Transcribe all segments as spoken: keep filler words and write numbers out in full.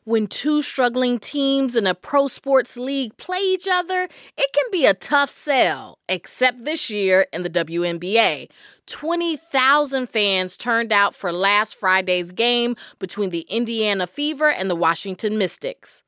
When two struggling teams in a pro sports league play each other, it can be a tough sell, except this year in the W N B A. twenty thousand fans turned out for last Friday's game between the Indiana Fever and the Washington Mystics.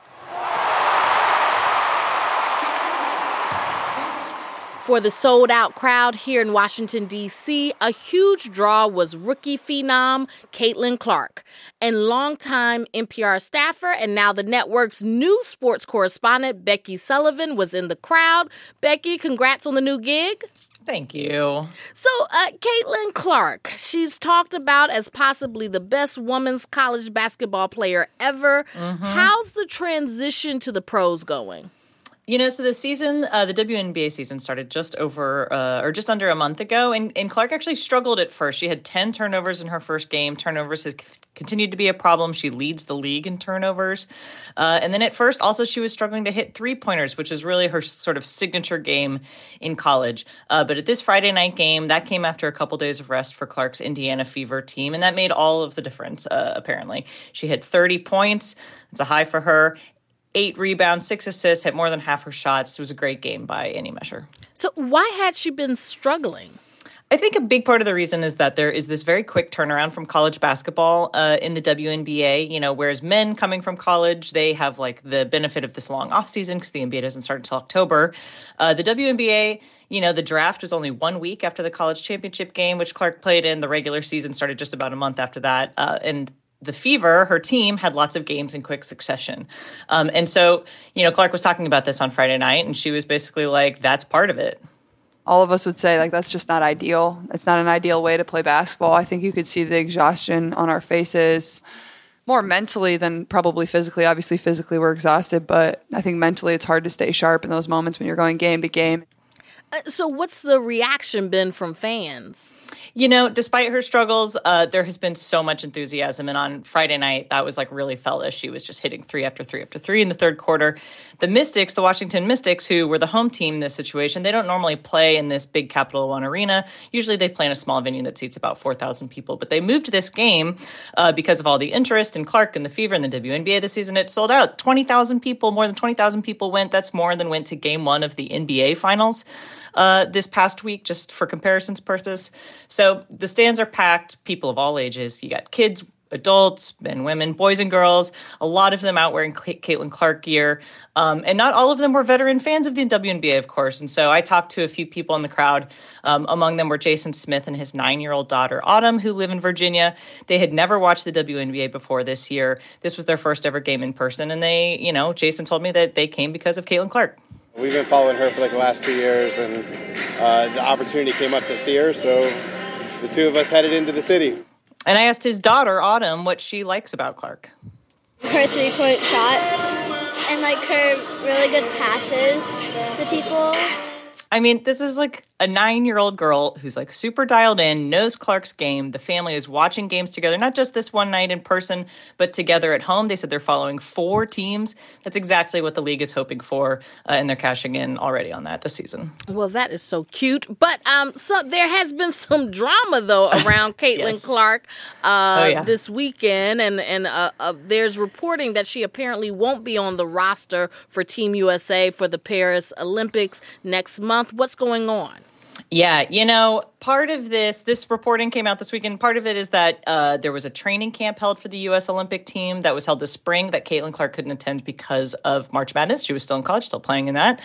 For the sold-out crowd here in Washington, D C, a huge draw was rookie phenom Caitlin Clark. And longtime N P R staffer and now the network's new sports correspondent, Becky Sullivan, was in the crowd. Becky, congrats on the new gig. Thank you. So, uh, Caitlin Clark, she's talked about as possibly the best women's college basketball player ever. Mm-hmm. How's the transition to the pros going? You know, so the season, uh, the W N B A season started just over uh, or just under a month ago, and, and Clark actually struggled at first. She had ten turnovers in her first game. Turnovers has continued to be a problem. She leads the league in turnovers. Uh, and then at first, also, she was struggling to hit three-pointers, which is really her sort of signature game in college. Uh, but at this Friday night game, that came after a couple days of rest for Clark's Indiana Fever team, and that made all of the difference, uh, apparently. She hit thirty points. It's a high for her. Eight rebounds, six assists, hit more than half her shots. It was a great game by any measure. So why had she been struggling? I think a big part of the reason is that there is this very quick turnaround from college basketball uh, in the W N B A. You know, whereas men coming from college, they have like the benefit of this long offseason because the N B A doesn't start until October. Uh, the W N B A, you know, the draft was only one week after the college championship game, which Clark played in. The regular season started just about a month after that. Uh, and The Fever, her team, had lots of games in quick succession. Um, and so, you know, Clark was talking about this on Friday night, and she was basically like, that's part of it. All of us would say, like, that's just not ideal. It's not an ideal way to play basketball. I think you could see the exhaustion on our faces more mentally than probably physically. Obviously, physically we're exhausted, but I think mentally it's hard to stay sharp in those moments when you're going game to game. Uh, so what's the reaction been from fans? You know, despite her struggles, uh, there has been so much enthusiasm. And on Friday night, that was like really felt as she was just hitting three after three after three in the third quarter. The Mystics, the Washington Mystics, who were the home team in this situation, they don't normally play in this big Capital One arena. Usually they play in a small venue that seats about four thousand people. But they moved this game uh, because of all the interest in Clark and the Fever and the W N B A this season. It sold out. twenty thousand people, more than twenty thousand people went. That's more than went to game one of the N B A finals uh, this past week, just for comparison's purpose. So the stands are packed, people of all ages. You got kids, adults, men, women, boys and girls, a lot of them out wearing Caitlin Clark gear. Um, and not all of them were veteran fans of the W N B A, of course. And so I talked to a few people in the crowd. Um, among them were Jason Smith and his nine-year-old daughter, Autumn, who live in Virginia. They had never watched the W N B A before this year. This was their first ever game in person. And they, you know, Jason told me that they came because of Caitlin Clark. We've been following her for like the last two years, and uh, the opportunity came up to see her, so the two of us headed into the city. And I asked his daughter, Autumn, what she likes about Clark. Her three-point shots and, like, her really good passes to people. I mean, this is like a nine-year-old girl who's like super dialed in, knows Clark's game. The family is watching games together, not just this one night in person, but together at home. They said they're following four teams. That's exactly what the league is hoping for, uh, and they're cashing in already on that this season. Well, that is so cute. But um, so there has been some drama, though, around Caitlin yes. Clark uh, oh, yeah. this weekend, and, and uh, uh, there's reporting that she apparently won't be on the roster for Team U S A for the Paris Olympics next month. What's going on? Yeah, you know, part of this, this reporting came out this weekend. Part of it is that uh, there was a training camp held for the U S Olympic team that was held this spring that Caitlin Clark couldn't attend because of March Madness. She was still in college, still playing in that.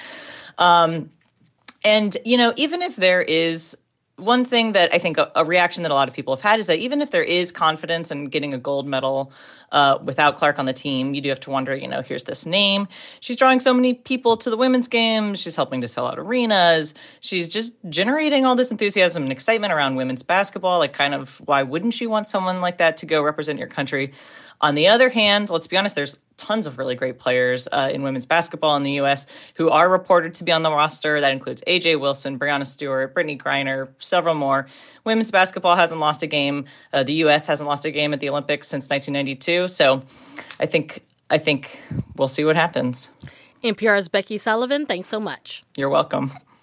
Um, and, you know, even if there is one thing that I think a, a reaction that a lot of people have had is that even if there is confidence in getting a gold medal uh, without Clark on the team, you do have to wonder, you know, here's this name. She's drawing so many people to the women's games. She's helping to sell out arenas. She's just generating all this enthusiasm and excitement around women's basketball. Like, kind of, why wouldn't you want someone like that to go represent your country? On the other hand, let's be honest, there's tons of really great players uh, in women's basketball in the U S who are reported to be on the roster. That includes A J Wilson, Breanna Stewart, Brittany Griner, several more. Women's basketball hasn't lost a game. Uh, the U S hasn't lost a game at the Olympics since nineteen ninety-two. So I think I think we'll see what happens. N P R's Becky Sullivan, thanks so much. You're welcome.